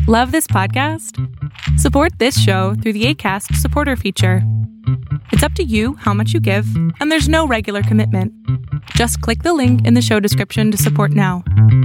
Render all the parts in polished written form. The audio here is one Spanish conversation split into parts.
Love this podcast? Support this show through the Acast supporter feature. It's up to you how much you give, and there's no regular commitment. Just click the link in the show description to support now.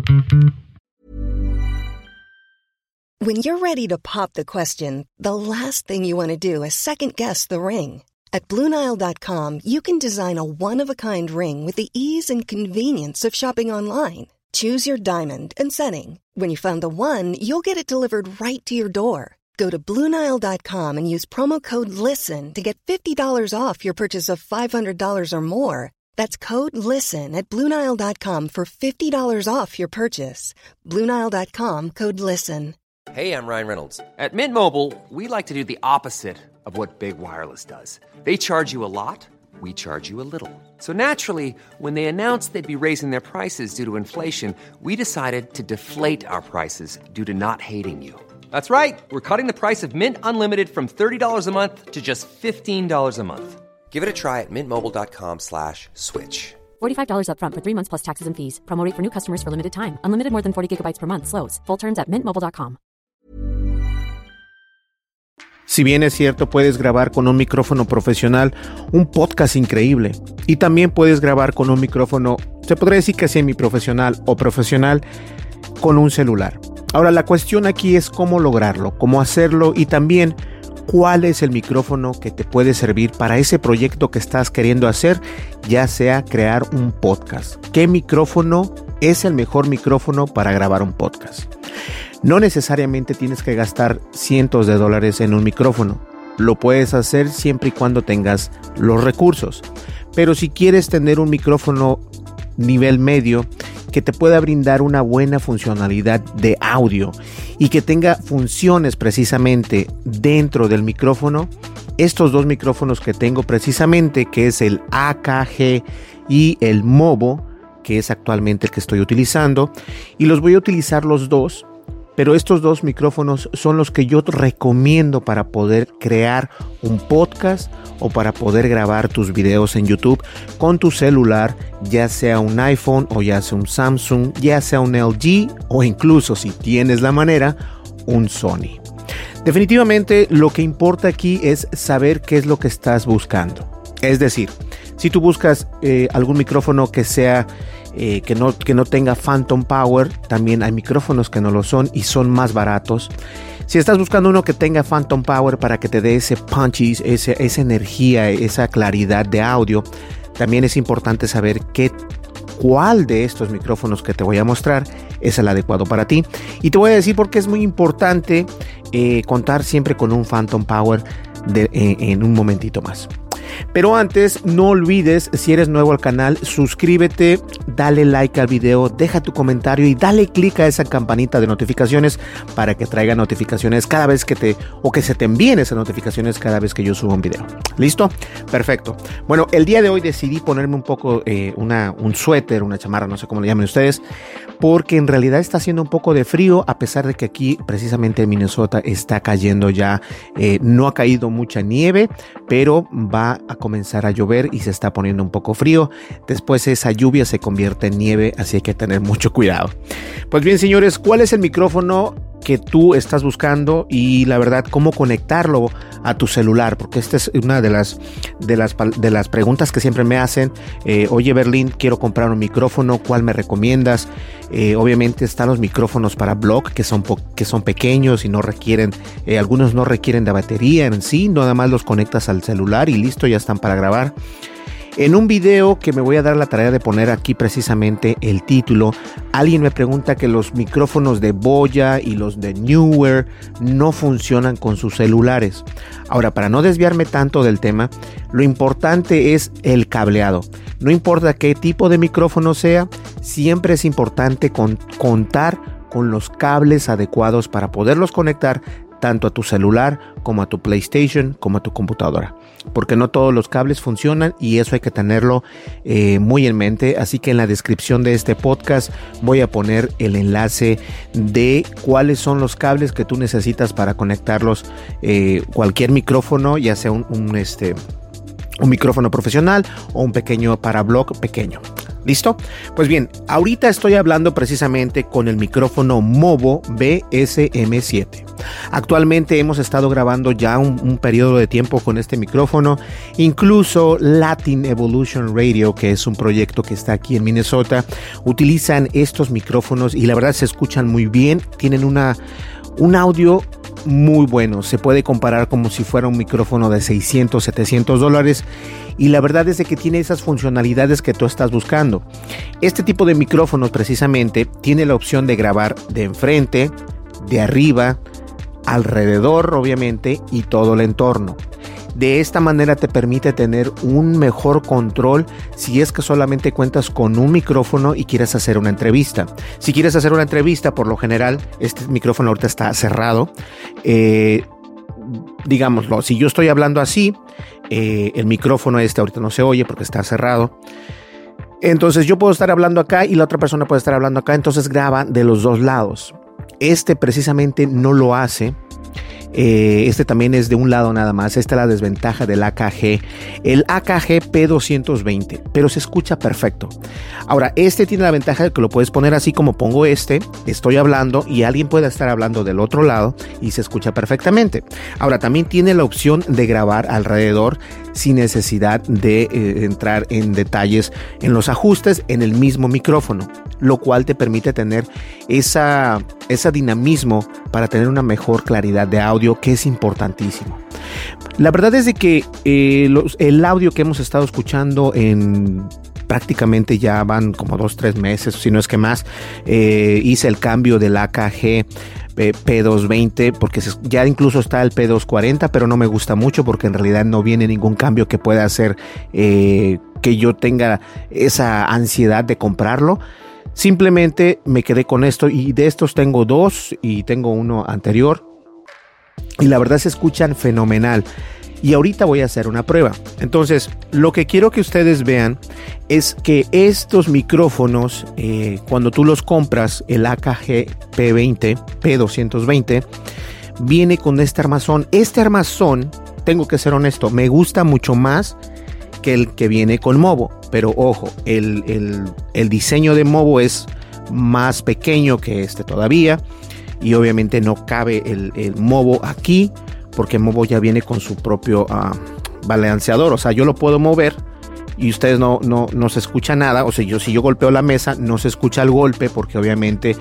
When you're ready to pop the question, the last thing you want to do is second-guess the ring. At BlueNile.com, you can design a one-of-a-kind ring with the ease and convenience of shopping online. Choose your diamond and setting. When you find the one, you'll get it delivered right to your door. Go to BlueNile.com and use promo code LISTEN to get $50 off your purchase of $500 or more. That's code LISTEN at BlueNile.com for $50 off your purchase. BlueNile.com, code LISTEN. Hey, I'm Ryan Reynolds. At Mint Mobile, we like to do the opposite of what Big Wireless does. They charge you a lot. We charge you a little. So naturally, when they announced they'd be raising their prices due to inflation, we decided to deflate our prices due to not hating you. That's right. We're cutting the price of Mint Unlimited from $30 a month to just $15 a month. Give it a try at mintmobile.com/switch. $45 up front for 3 months plus taxes and fees. Promo rate for new customers for limited time. Unlimited more than 40 gigabytes per month. Slows full terms at mintmobile.com. Si bien es cierto, puedes grabar con un micrófono profesional un podcast increíble, y también puedes grabar con un micrófono, se podría decir que semiprofesional o profesional, con un celular. Ahora, la cuestión aquí es cómo lograrlo, cómo hacerlo, y también cuál es el micrófono que te puede servir para ese proyecto que estás queriendo hacer, ya sea crear un podcast. ¿Qué micrófono es el mejor micrófono para grabar un podcast? No necesariamente tienes que gastar cientos de dólares en un micrófono. Lo puedes hacer siempre y cuando tengas los recursos. Pero si quieres tener un micrófono nivel medio que te pueda brindar una buena funcionalidad de audio y que tenga funciones precisamente dentro del micrófono, estos dos micrófonos que tengo precisamente, que es el AKG y el Movo, que es actualmente el que estoy utilizando, y los voy a utilizar los dos. Pero estos dos micrófonos son los que yo recomiendo para poder crear un podcast o para poder grabar tus videos en YouTube con tu celular, ya sea un iPhone o ya sea un Samsung, ya sea un LG o incluso, si tienes la manera, un Sony. Definitivamente lo que importa aquí es saber qué es lo que estás buscando. Es decir, si tú buscas algún micrófono que sea que no tenga phantom power, también hay micrófonos que no lo son y son más baratos. Si estás buscando uno que tenga phantom power para que te dé ese punchy, esa energía, esa claridad de audio, también es importante saber cuál de estos micrófonos que te voy a mostrar es el adecuado para ti. Y te voy a decir por qué es muy importante contar siempre con un phantom power en un momentito más. Pero antes, no olvides, si eres nuevo al canal, suscríbete, dale like al video, deja tu comentario y dale click a esa campanita de notificaciones para que traiga notificaciones cada vez que se te envíen esas notificaciones cada vez que yo subo un video. ¿Listo? Perfecto. Bueno, el día de hoy decidí ponerme un poco un suéter, una chamarra, no sé cómo le llamen ustedes, porque en realidad está haciendo un poco de frío, a pesar de que aquí precisamente en Minnesota está cayendo ya, no ha caído mucha nieve, pero va a comenzar a llover y se está poniendo un poco frío. Después esa lluvia se convierte en nieve, así hay que tener mucho cuidado. Pues bien, señores, ¿cuál es el micrófono que tú estás buscando y la verdad cómo conectarlo a tu celular? Porque esta es una de las preguntas que siempre me hacen. Oye, Berlín, quiero comprar un micrófono, ¿cuál me recomiendas? Obviamente están los micrófonos para blog que son pequeños y no requieren, algunos no requieren de batería en sí, nada más los conectas al celular y listo, ya están para grabar. En un video que me voy a dar la tarea de poner aquí precisamente el título, alguien me pregunta que los micrófonos de Boya y los de Neewer no funcionan con sus celulares. Ahora, para no desviarme tanto del tema, lo importante es el cableado. No importa qué tipo de micrófono sea, siempre es importante contar con los cables adecuados para poderlos conectar tanto a tu celular como a tu PlayStation como a tu computadora, porque no todos los cables funcionan y eso hay que tenerlo muy en mente. Así que en la descripción de este podcast voy a poner el enlace de cuáles son los cables que tú necesitas para conectarlos, cualquier micrófono, ya sea un micrófono profesional o un pequeño para blog pequeño. ¿Listo? Pues bien, ahorita estoy hablando precisamente con el micrófono Movo BSM7. Actualmente hemos estado grabando ya un periodo de tiempo con este micrófono. Incluso Latin Evolution Radio, que es un proyecto que está aquí en Minnesota, utilizan estos micrófonos y la verdad se escuchan muy bien. Tienen un audio muy bueno. Se puede comparar como si fuera un micrófono de $600, $700. Y la verdad es de que tiene esas funcionalidades que tú estás buscando. Este tipo de micrófonos precisamente tiene la opción de grabar de enfrente, de arriba, alrededor obviamente y todo el entorno. De esta manera te permite tener un mejor control si es que solamente cuentas con un micrófono y quieres hacer una entrevista. Si quieres hacer una entrevista, por lo general, este micrófono ahorita está cerrado. Digámoslo, si yo estoy hablando así, el micrófono ahorita no se oye porque está cerrado. Entonces yo puedo estar hablando acá y la otra persona puede estar hablando acá, entonces graba de los dos lados. Este precisamente no lo hace. Este también es de un lado nada más. Esta es la desventaja del AKG, el AKG P220, pero se escucha perfecto. Ahora, este tiene la ventaja de que lo puedes poner así como pongo estoy hablando y alguien puede estar hablando del otro lado y se escucha perfectamente. Ahora, también tiene la opción de grabar alrededor sin necesidad de entrar en detalles en los ajustes en el mismo micrófono, lo cual te permite tener esa dinamismo para tener una mejor claridad de audio, que es importantísimo. La verdad es de que el audio que hemos estado escuchando prácticamente ya van como 2-3 meses, si no es que más. Hice el cambio del AKG P220 porque ya incluso está el P240, pero no me gusta mucho porque en realidad no viene ningún cambio que pueda hacer que yo tenga esa ansiedad de comprarlo. Simplemente me quedé con esto y de estos tengo 2 y tengo uno anterior y la verdad se escuchan fenomenal. Y ahorita voy a hacer una prueba. Entonces, lo que quiero que ustedes vean es que estos micrófonos, cuando tú los compras, el AKG P220, viene con este armazón. Este armazón, tengo que ser honesto, me gusta mucho más que el que viene con Movo. Pero ojo, el diseño de Movo es más pequeño que este todavía. Y obviamente no cabe el Movo aquí, porque Movo ya viene con su propio balanceador. O sea, yo lo puedo mover y ustedes no se escucha nada. O sea, si yo golpeo la mesa, no se escucha el golpe, porque obviamente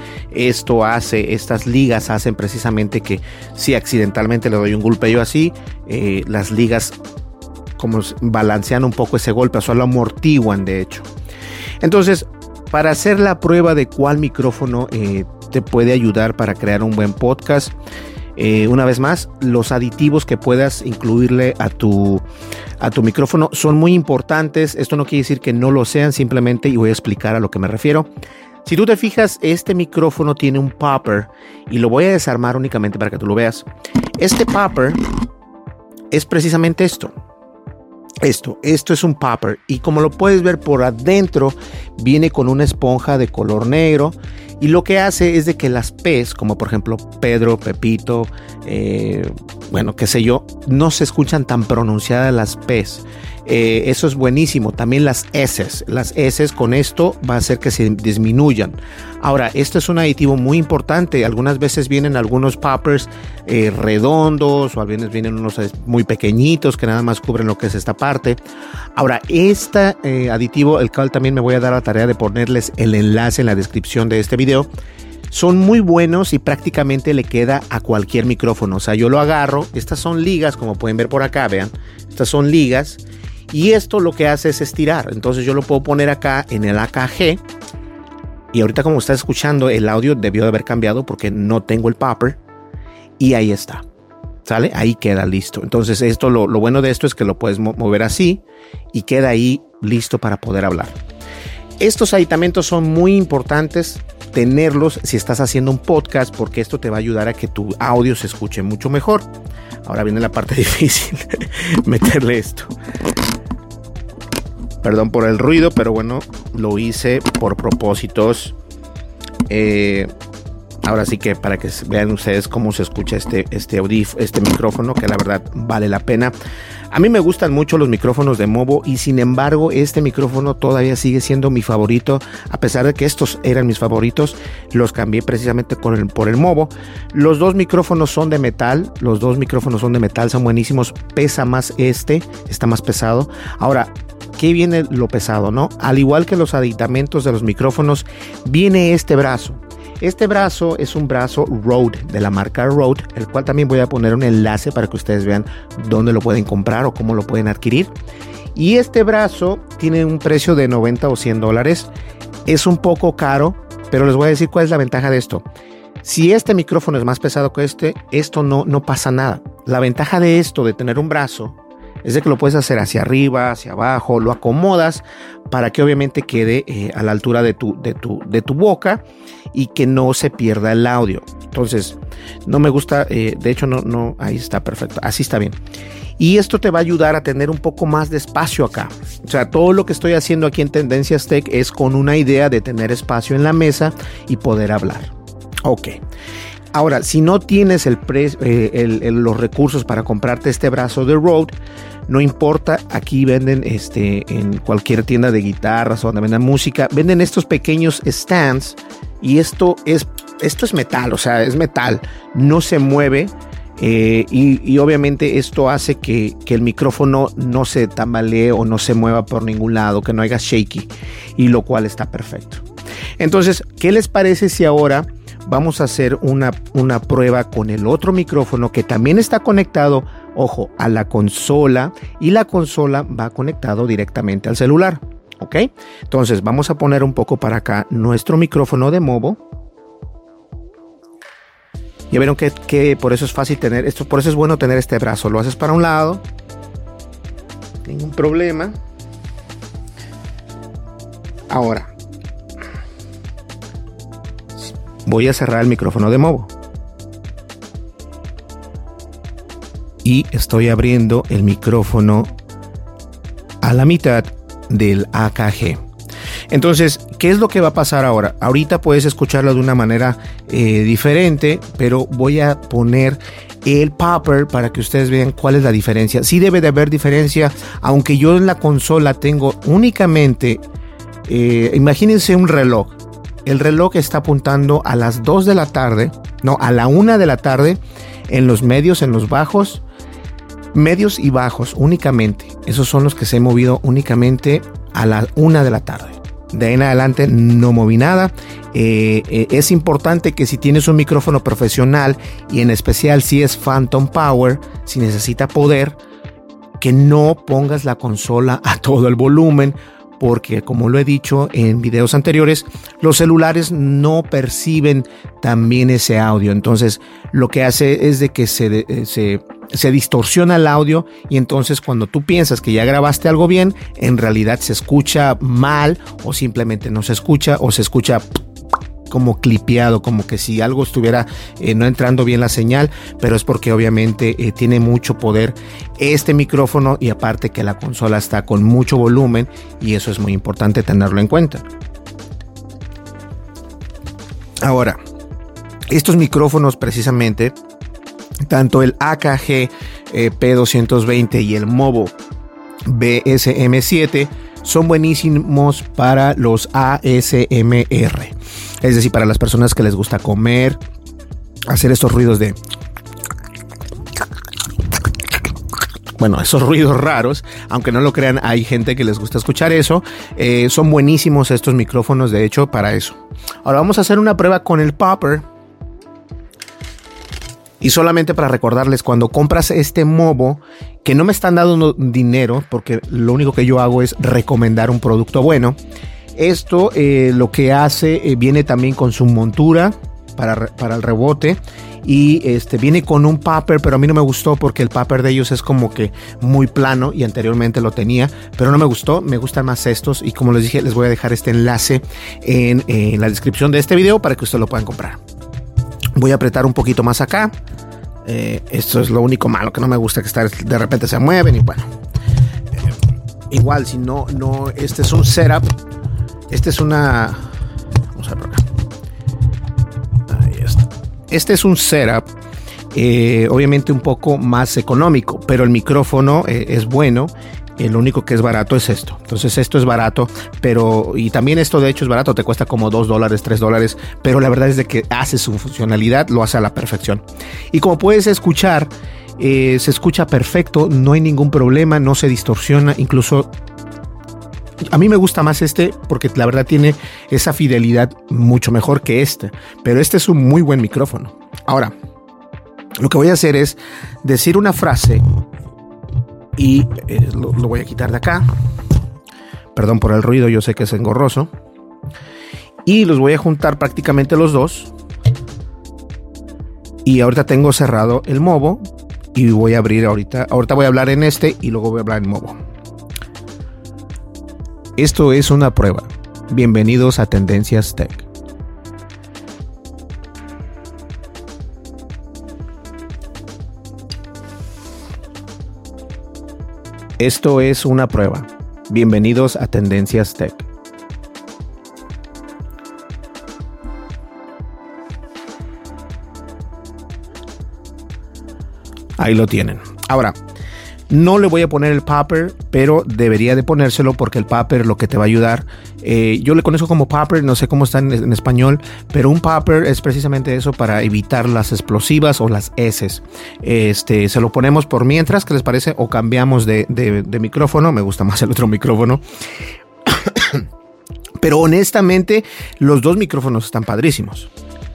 estas ligas hacen precisamente que si accidentalmente le doy un golpe así, las ligas como balancean un poco ese golpe, o sea, lo amortiguan de hecho. Entonces, para hacer la prueba de cuál micrófono te puede ayudar para crear un buen podcast, una vez más, los aditivos que puedas incluirle a tu micrófono son muy importantes. Esto no quiere decir que no lo sean, simplemente, y voy a explicar a lo que me refiero. Si tú te fijas, este micrófono tiene un popper y lo voy a desarmar únicamente para que tú lo veas. Este popper es precisamente esto. Esto es un popper y como lo puedes ver por adentro viene con una esponja de color negro y lo que hace es de que las P's, como por ejemplo Pedro, Pepito, bueno, qué sé yo, no se escuchan tan pronunciadas las P's. Eso es buenísimo. También las S's. Las S's con esto va a hacer que se disminuyan. Ahora, esto es un aditivo muy importante. Algunas veces vienen algunos poppers redondos o a veces vienen unos muy pequeñitos que nada más cubren lo que es esta parte. Ahora, este aditivo, el cual también me voy a dar la tarea de ponerles el enlace en la descripción de este video, son muy buenos y prácticamente le queda a cualquier micrófono. O sea, yo lo agarro. Estas son ligas, como pueden ver por acá, vean. Estas son ligas. Y esto lo que hace es estirar. Entonces yo lo puedo poner acá en el AKG. Y ahorita como estás escuchando, el audio debió de haber cambiado porque no tengo el popper. Y ahí está. ¿Sale? Ahí queda listo. Entonces esto, lo bueno de esto es que lo puedes mover así. Y queda ahí listo para poder hablar. Estos aditamentos son muy importantes tenerlos si estás haciendo un podcast, porque esto te va a ayudar a que tu audio se escuche mucho mejor. Ahora viene la parte difícil. Meterle esto. Perdón por el ruido, pero bueno, lo hice por propósitos Ahora sí que para que vean ustedes cómo se escucha este micrófono, que la verdad vale la pena. A mí me gustan mucho los micrófonos de Movo y sin embargo este micrófono todavía sigue siendo mi favorito. A pesar de que estos eran mis favoritos, los cambié precisamente por el Movo. Los dos micrófonos son de metal, son buenísimos. Pesa más está más pesado. Ahora, ¿qué viene lo pesado, no? Al igual que los aditamentos de los micrófonos, viene este brazo. Este brazo es un brazo Rode, de la marca Rode, el cual también voy a poner un enlace para que ustedes vean dónde lo pueden comprar o cómo lo pueden adquirir. Y este brazo tiene un precio de $90 o $100. Es un poco caro, pero les voy a decir cuál es la ventaja de esto. Si este micrófono es más pesado que esto no pasa nada. La ventaja de esto, de tener un brazo, es de que lo puedes hacer hacia arriba, hacia abajo, lo acomodas para que obviamente quede a la altura de tu boca y que no se pierda el audio. Entonces, no me gusta, de hecho no, ahí está perfecto, así está bien. Y esto te va a ayudar a tener un poco más de espacio acá. O sea, todo lo que estoy haciendo aquí en Tendencias Tech es con una idea de tener espacio en la mesa y poder hablar. Ok. Ahora, si no tienes los recursos para comprarte este brazo de Rode, no importa, aquí venden en cualquier tienda de guitarras o donde vendan música, venden estos pequeños stands y esto es metal, o sea, es metal, no se mueve y obviamente esto hace que el micrófono no se tambalee o no se mueva por ningún lado, que no haya shaky, y lo cual está perfecto. Entonces, ¿qué les parece si ahora vamos a hacer una prueba con el otro micrófono que también está conectado, ojo, a la consola, y la consola va conectado directamente al celular? ¿Ok? Entonces vamos a poner un poco para acá nuestro micrófono de Movo. Ya vieron que por eso es fácil tener esto, por eso es bueno tener este brazo. Lo haces para un lado, ningún problema. Ahora voy a cerrar el micrófono de Movo y estoy abriendo el micrófono a la mitad del AKG. Entonces, ¿qué es lo que va a pasar ahora? Ahorita puedes escucharlo de una manera diferente, pero voy a poner el popper para que ustedes vean cuál es la diferencia. Sí debe de haber diferencia, aunque yo en la consola tengo únicamente, imagínense un reloj. El reloj está apuntando a las 2 de la tarde, no, a la 1 de la tarde, en los medios, en los bajos, medios y bajos únicamente. Esos son los que se han movido únicamente a la 1 de la tarde. De ahí en adelante no moví nada. Es importante que si tienes un micrófono profesional y en especial si es Phantom Power, si necesita poder, que no pongas la consola a todo el volumen, porque como lo he dicho en videos anteriores, los celulares no perciben también ese audio. Entonces lo que hace es de que se distorsiona el audio, y entonces cuando tú piensas que ya grabaste algo bien, en realidad se escucha mal, o simplemente no se escucha, o se escucha como clipeado, como que si algo estuviera no entrando bien la señal, pero es porque obviamente tiene mucho poder este micrófono, y aparte que la consola está con mucho volumen, y eso es muy importante tenerlo en cuenta. Ahora, estos micrófonos precisamente, tanto el AKG P220 y el Movo BSM7 son buenísimos para los ASMR, es decir, para las personas que les gusta comer, hacer estos ruidos de, bueno, esos ruidos raros, aunque no lo crean, hay gente que les gusta escuchar eso. Son buenísimos estos micrófonos, de hecho, para eso. Ahora vamos a hacer una prueba con el popper. Y solamente para recordarles, cuando compras este Movo, que no me están dando dinero, porque lo único que yo hago es recomendar un producto bueno. Esto lo que hace, viene también con su montura para el rebote, y viene con un popper, pero a mí no me gustó porque el popper de ellos es como que muy plano, y anteriormente lo tenía, pero no me gustó. Me gustan más estos, y como les dije, les voy a dejar este enlace en la descripción de este video para que ustedes lo puedan comprar. Voy a apretar un poquito más acá. Esto es lo único malo que no me gusta, que de repente se mueven, y bueno, igual si no, este es un setup. Este es una, vamos a ver por acá. Ahí está. este es un setup obviamente un poco más económico, pero el micrófono es bueno. Lo único que es barato es esto. Entonces esto es barato, y también esto de hecho es barato, te cuesta como $2, $3, pero la verdad es de que hace su funcionalidad, lo hace a la perfección. Y como puedes escuchar, se escucha perfecto, no hay ningún problema, no se distorsiona, incluso a mí me gusta más este porque la verdad tiene esa fidelidad mucho mejor que este, pero este es un muy buen micrófono. Ahora, lo que voy a hacer es decir una frase y lo voy a quitar de acá. Perdón por el ruido, yo sé que es engorroso. Y los voy a juntar prácticamente los dos. Y ahorita tengo cerrado el Movo. Y voy a abrir ahorita voy a hablar en este y luego voy a hablar en Movo. Esto es una prueba. Bienvenidos a Tendencias Tech. Esto es una prueba. Bienvenidos a Tendencias Tech. Ahí lo tienen. Ahora, no le voy a poner el popper, pero debería de ponérselo porque el popper lo que te va a ayudar, yo le conozco como popper, no sé cómo está en español, pero un popper es precisamente eso, para evitar las explosivas o las heces. Se lo ponemos por mientras, ¿qué les parece? O cambiamos de micrófono. Me gusta más el otro micrófono. Pero honestamente, los dos micrófonos están padrísimos.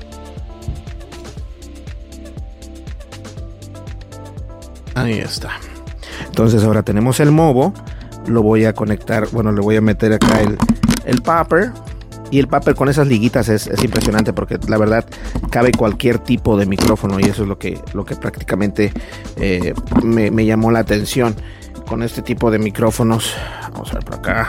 Ahí está. Entonces ahora tenemos el Movo, lo voy a conectar, le voy a meter acá el popper, y el popper con esas liguitas es impresionante porque la verdad cabe cualquier tipo de micrófono, y eso es lo que prácticamente me llamó la atención con este tipo de micrófonos. Vamos a ver por acá,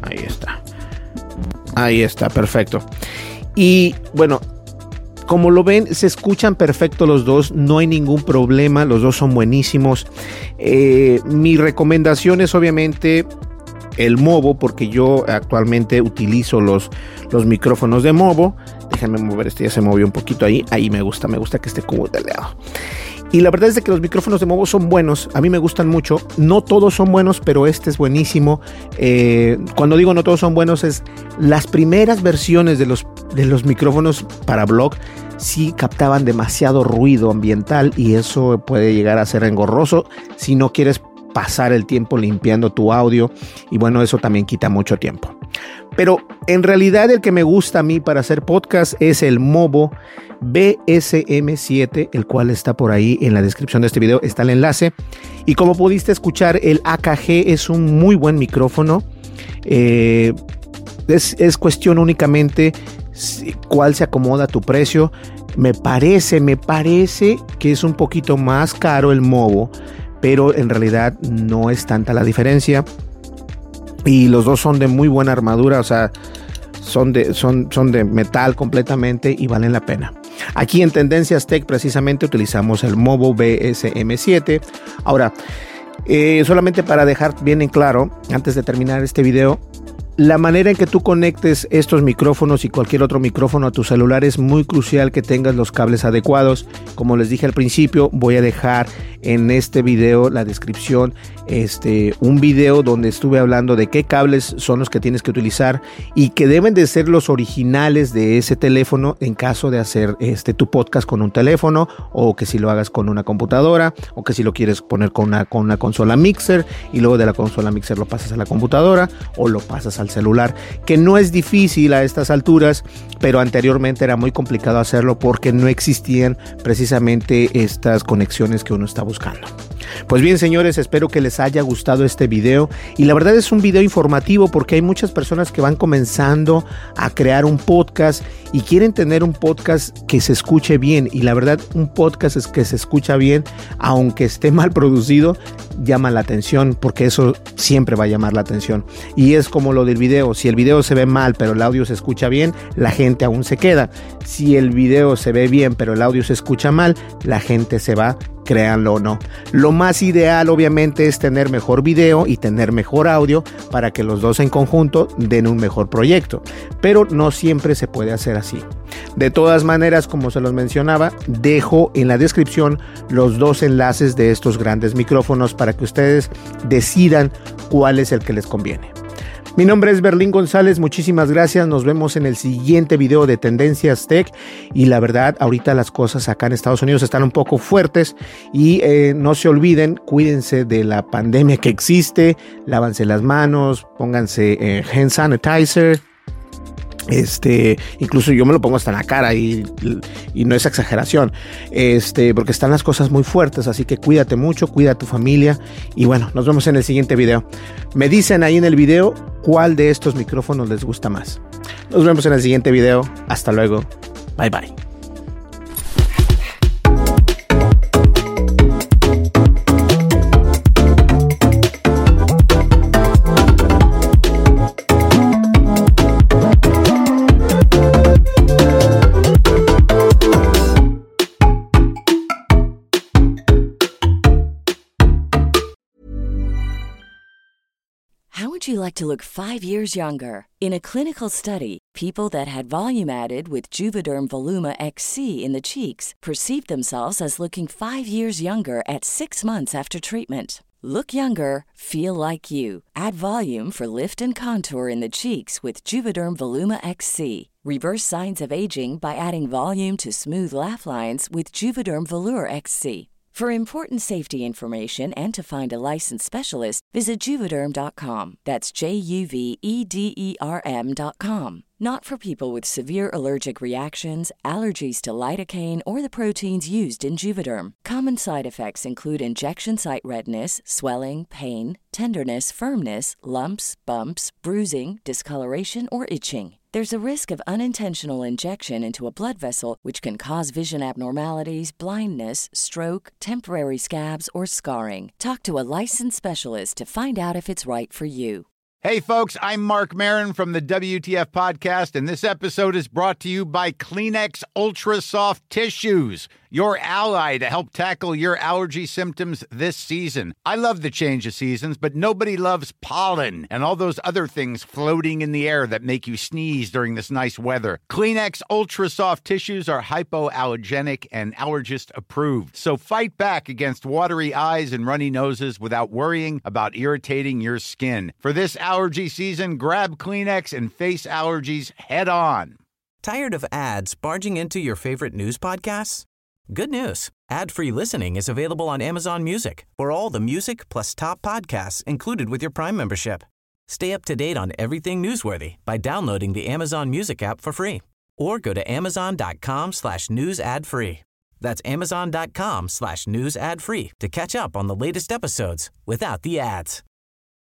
ahí está, perfecto. Y bueno, como lo ven, se escuchan perfecto los dos, no hay ningún problema, los dos son buenísimos. Mi recomendación es obviamente el Movo, porque yo actualmente utilizo los micrófonos de Movo. Déjenme mover, ya se movió un poquito ahí me gusta que esté como de lado. Y la verdad es de que los micrófonos de Movo son buenos, a mí me gustan mucho. No todos son buenos, pero este es buenísimo. Cuando digo no todos son buenos, es las primeras versiones de los micrófonos para blog sí captaban demasiado ruido ambiental, y eso puede llegar a ser engorroso si no quieres pasar el tiempo limpiando tu audio, y bueno, eso también quita mucho tiempo. Pero en realidad el que me gusta a mí para hacer podcast es el Movo BSM7, el cual está por ahí en la descripción de este video, está el enlace. Y como pudiste escuchar, el AKG es un muy buen micrófono. Es cuestión únicamente cuál se acomoda a tu precio. Me parece que es un poquito más caro el Movo, pero en realidad no es tanta la diferencia. Y los dos son de muy buena armadura, o sea, son de metal completamente y valen la pena. Aquí en Tendencias Tech precisamente utilizamos el Movo BSM7. Ahora, solamente para dejar bien en claro, antes de terminar este video, la manera en que tú conectes estos micrófonos y cualquier otro micrófono a tu celular es muy crucial que tengas los cables adecuados. Como les dije al principio, voy a dejar en este video la descripción un video donde estuve hablando de qué cables son los que tienes que utilizar y que deben de ser los originales de ese teléfono en caso de hacer tu podcast con un teléfono, o que si lo hagas con una computadora, o que si lo quieres poner con una consola mixer y luego de la consola mixer lo pasas a la computadora o lo pasas al celular, que no es difícil a estas alturas, pero anteriormente era muy complicado hacerlo porque no existían precisamente estas conexiones que uno está buscando. Pues bien, señores, espero que les haya gustado este video, y la verdad es un video informativo porque hay muchas personas que van comenzando a crear un podcast y quieren tener un podcast que se escuche bien, y la verdad un podcast es que se escucha bien, aunque esté mal producido, llama la atención, porque eso siempre va a llamar la atención. Y es como lo del video, si el video se ve mal pero el audio se escucha bien, la gente aún se queda. Si el video se ve bien pero el audio se escucha mal, la gente se va créanlo o no. Lo más ideal obviamente es tener mejor video y tener mejor audio para que los dos en conjunto den un mejor proyecto, pero no siempre se puede hacer así. De todas maneras, como se los mencionaba, dejo en la descripción los dos enlaces de estos grandes micrófonos para que ustedes decidan cuál es el que les conviene. Mi nombre es Berlín González, muchísimas gracias, nos vemos en el siguiente video de Tendencias Tech y la verdad ahorita las cosas acá en Estados Unidos están un poco fuertes y no se olviden, cuídense de la pandemia que existe, lávanse las manos, pónganse hand sanitizer. Incluso yo me lo pongo hasta en la cara y no es exageración, porque están las cosas muy fuertes, así que cuídate mucho, cuida a tu familia y bueno, nos vemos en el siguiente video. Me dicen ahí en el video cuál de estos micrófonos les gusta más. Nos vemos en el siguiente video, hasta luego, bye bye. How would you like to look 5 years younger? In a clinical study, people that had volume added with Juvederm Voluma XC in the cheeks perceived themselves as looking 5 years younger at 6 months after treatment. Look younger, feel like you. Add volume for lift and contour in the cheeks with Juvederm Voluma XC. Reverse signs of aging by adding volume to smooth laugh lines with Juvederm Volure XC. For important safety information and to find a licensed specialist, visit Juvederm.com. That's JUVEDERM.com. Not for people with severe allergic reactions, allergies to lidocaine, or the proteins used in Juvederm. Common side effects include injection site redness, swelling, pain, tenderness, firmness, lumps, bumps, bruising, discoloration, or itching. There's a risk of unintentional injection into a blood vessel, which can cause vision abnormalities, blindness, stroke, temporary scabs, or scarring. Talk to a licensed specialist to find out if it's right for you. Hey, folks, I'm Mark Maron from the WTF Podcast, and this episode is brought to you by Kleenex Ultra Soft Tissues, your ally to help tackle your allergy symptoms this season. I love the change of seasons, but nobody loves pollen and all those other things floating in the air that make you sneeze during this nice weather. Kleenex Ultra Soft Tissues are hypoallergenic and allergist approved, so fight back against watery eyes and runny noses without worrying about irritating your skin. For this allergy season, grab Kleenex and face allergies head on. Tired of ads barging into your favorite news podcasts? Good news. Ad-free listening is available on Amazon Music for all the music plus top podcasts included with your Prime membership. Stay up to date on everything newsworthy by downloading the Amazon Music app for free or go to amazon.com/news ad free. That's amazon.com/news ad free to catch up on the latest episodes without the ads.